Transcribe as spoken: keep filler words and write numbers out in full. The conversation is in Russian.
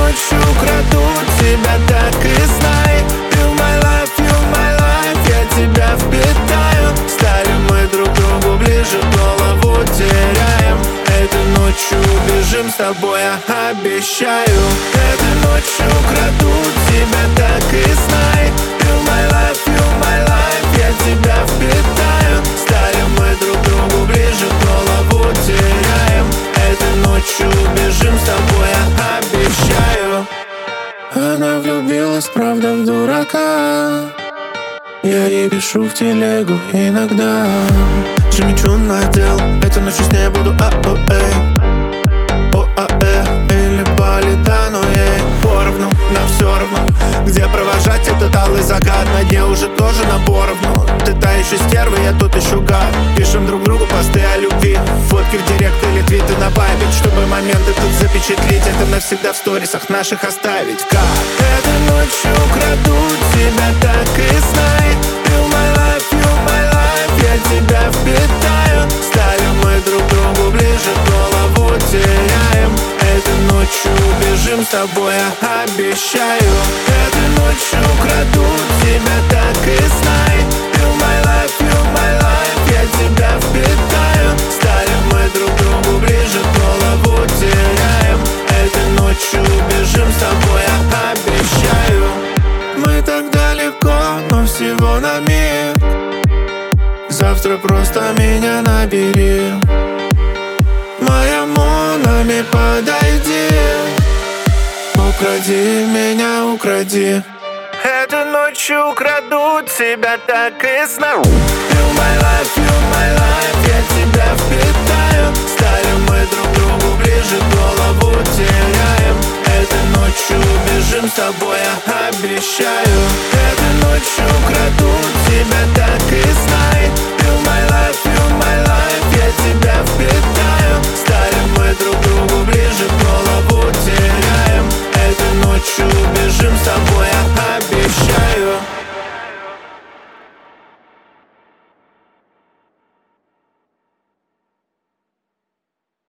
ночью украду тебя, так и знай. You my life, you my life, я тебя впитаю. Стали мы друг другу ближе, голову теряем. Этой ночью убежим с тобой, я обещаю. Этой ночью украду тебя, так и знай. You my life, you my life, я тебя впитаю. Стали мы друг другу ближе, голову теряем. Этой ночью убежим с тобой, я обещаю. Она влюбилась, правда, в дурака. Я ей пишу в телегу иногда. Жемчуг надел, этой ночью с ней буду а-о-эй. О-а-э, или полетану ей поровну, нам все равно. Где провожать этот алый закат, на дне уже тоже напоровну. Ты та еще стерва, я тут еще гад. Пишем друг другу посты о любви, фотки в директ или твиты на память, чтобы моменты тут запечатлеть, это навсегда в сторисах наших оставить. Как? Этой ночью украду тебя, так и знай. You my life, you my life, я тебя впитаю. Стали мы друг другу ближе, голову теряем. Этой ночью убежим с тобой, я обещаю. Этой ночью украду тебя, так и знай. You my life, you my life, я тебя впитаю. Стали мы друг другу ближе, голову теряем. Этой ночью убежим с тобой, я обещаю. Мы так далеко, но всего на миг. Завтра просто меня набери. Моя Монами, подойди. Укради меня, укради. Этой ночью украду тебя, так и знаю. You my life, you my life, я тебя впитаю. Стали мы друг другу ближе, голову теряем. Этой ночью убежим с тобой, я обещаю.